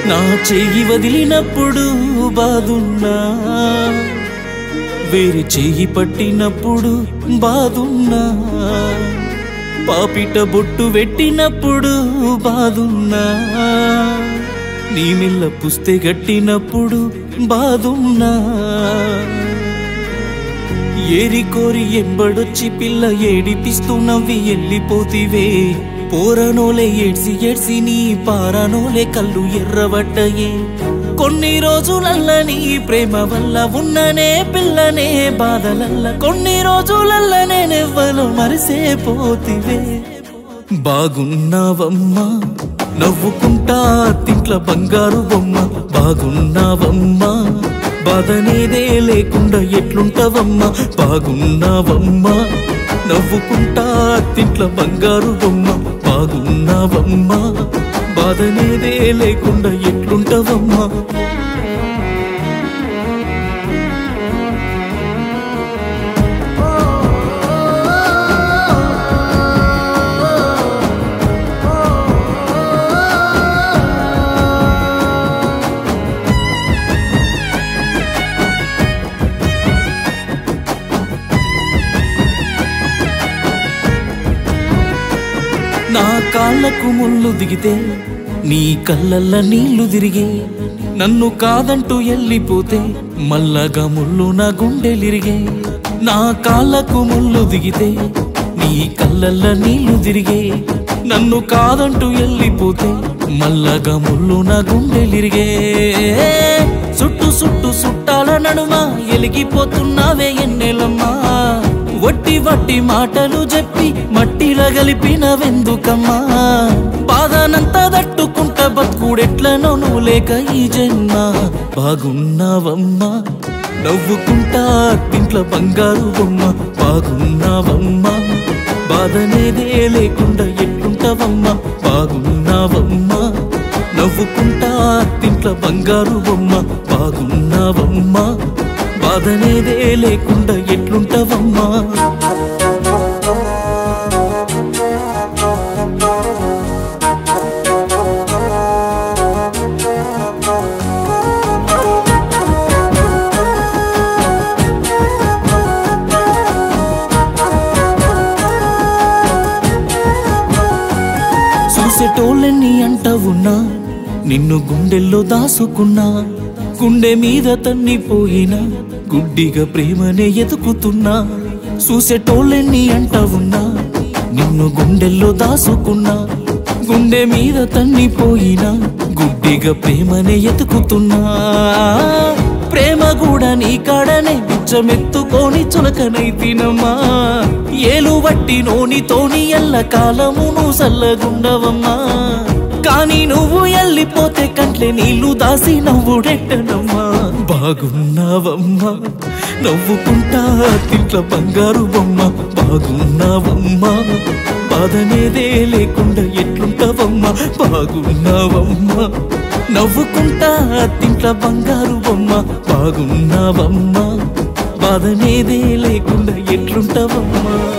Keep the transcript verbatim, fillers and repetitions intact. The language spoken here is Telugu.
నా చెయ్యి వదిలినప్పుడు బాదున్నా, వేరే చెయ్యి పట్టినప్పుడు బాదున్నా, పాపిట బొట్టు పెట్టినప్పుడు బాదున్నా, నీ మెల్ల పుస్తే గట్టినప్పుడు బాదున్నా. ఏరి కోరి ఎంబడొచ్చి పిల్ల ఏడిపిస్తూ నవ్వి వెళ్ళిపోతివే, పోరనోలే ఏడ్సి ఏడ్సి నీ పారనోలే కళ్ళు ఎర్రబడ్డయే. కొన్ని రోజులల్ల నీ ప్రేమ వల్ల ఉన్ననే పిల్లనే బాధలల్ల, కొన్ని రోజులల్ల నేనెవ్వను మరిసే పోతివే. బాగున్నావమ్మా నవ్వుకుంటా తింట్ల బంగారు బొమ్మ, బాగున్నావమ్మా బాధనేదే లేకుండా ఎట్లుంటవమ్మా. బాగున్నావమ్మా నవ్వుకుంటా తింట్ల బంగారు బొమ్మ, బాగున్నావమ్మా బాధనేదే లేకుండా ఎట్లుంటవమ్మా. నా కాళ్ళకు ముళ్ళు దిగితే నీ కళ్ళల్ల నీళ్లు తిరిగే, నన్ను కాదంటూ వెళ్ళిపోతే మల్లగా ముళ్ళు నా గుండెలిరిగే. నా కాళ్ళకు ముళ్ళు దిగితే నీ కళ్ళల్ల నీళ్లు తిరిగే, నన్ను కాదంటూ వెళ్ళిపోతే మల్లగా ముళ్ళు నా గుండెలిరిగే. చుట్టు చుట్టు చుట్టాల నడుమ ఎలిగిపోతున్నావే ఎన్నెలమ్మా, వట్టి వట్టి మాటలు చెప్పి మట్టిలా గలిపినవెందుకమ్మా. బాధనంతా తట్టుకుంట బతుకుడెట్లనో నువ్వు లేక ఈ జన్మ. బాగున్నావమ్మా నవ్వుకుంటా తింట్ల బంగారు బొమ్మ, బాగున్నావమ్మా బాధనేదే లేకుండా ఎట్లుంటవమ్మా. బాగున్నావమ్మా నవ్వుకుంటా తింట్ల బంగారు బొమ్మ, బాగున్నావమ్మా బాధనేదే లేకుండా ఎట్లుంటవమ్మా. చూసేటోళ్ళని అంటవున్నా, నిన్ను గుండెల్లో దాసుకున్నా, గుండె మీద తన్నిపోయినా గుడ్డిగా ప్రేమనే ఎతుకుతున్నా. చూసేటోళ్ళని అంటవున్నా, నిన్ను గుండెల్లో దాసుకున్నా, గుండె మీద తన్నిపోయినా గుడ్డిగా ప్రేమనే ఎతుకుతున్నా. ప్రేమ కూడా నీ కాడనే బిచ్చమెత్తుకొని చులకనైతినమ్మా, ఏలు వట్టి నోనితోని ఎల్ల కాలము నువ్వు సల్లగుండవమ్మా. కానీ నువ్వు వెళ్ళిపోతే కంట్లే నీళ్లు దాసి నవ్వుడెట్టనమ్మా. బాగున్నావమ్మా నవ్వుకుంటా తింట్ల బంగారు బొమ్మ, బాగున్నావమ్మా బాధనేదే లేకుండా ఎట్లుంటవమ్మా. బాగున్నావమ్మా నవ్వుకుంటా తింట్ల బంగారు బొమ్మ, బాగున్నావమ్మా బాధనేదే లేకుండా ఎట్లుంటవమ్మా.